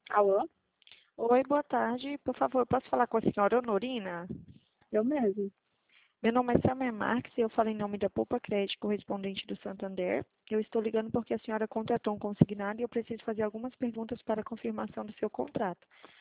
Alô? Oi, boa tarde. Por favor, posso falar com a senhora Honorina? Eu mesmo. Meu nome é Samia Marques e eu falo em nome da Poupa Crédito, correspondente do Santander. Eu estou ligando porque a senhora contratou um consignado e eu preciso fazer algumas perguntas para confirmação do seu contrato.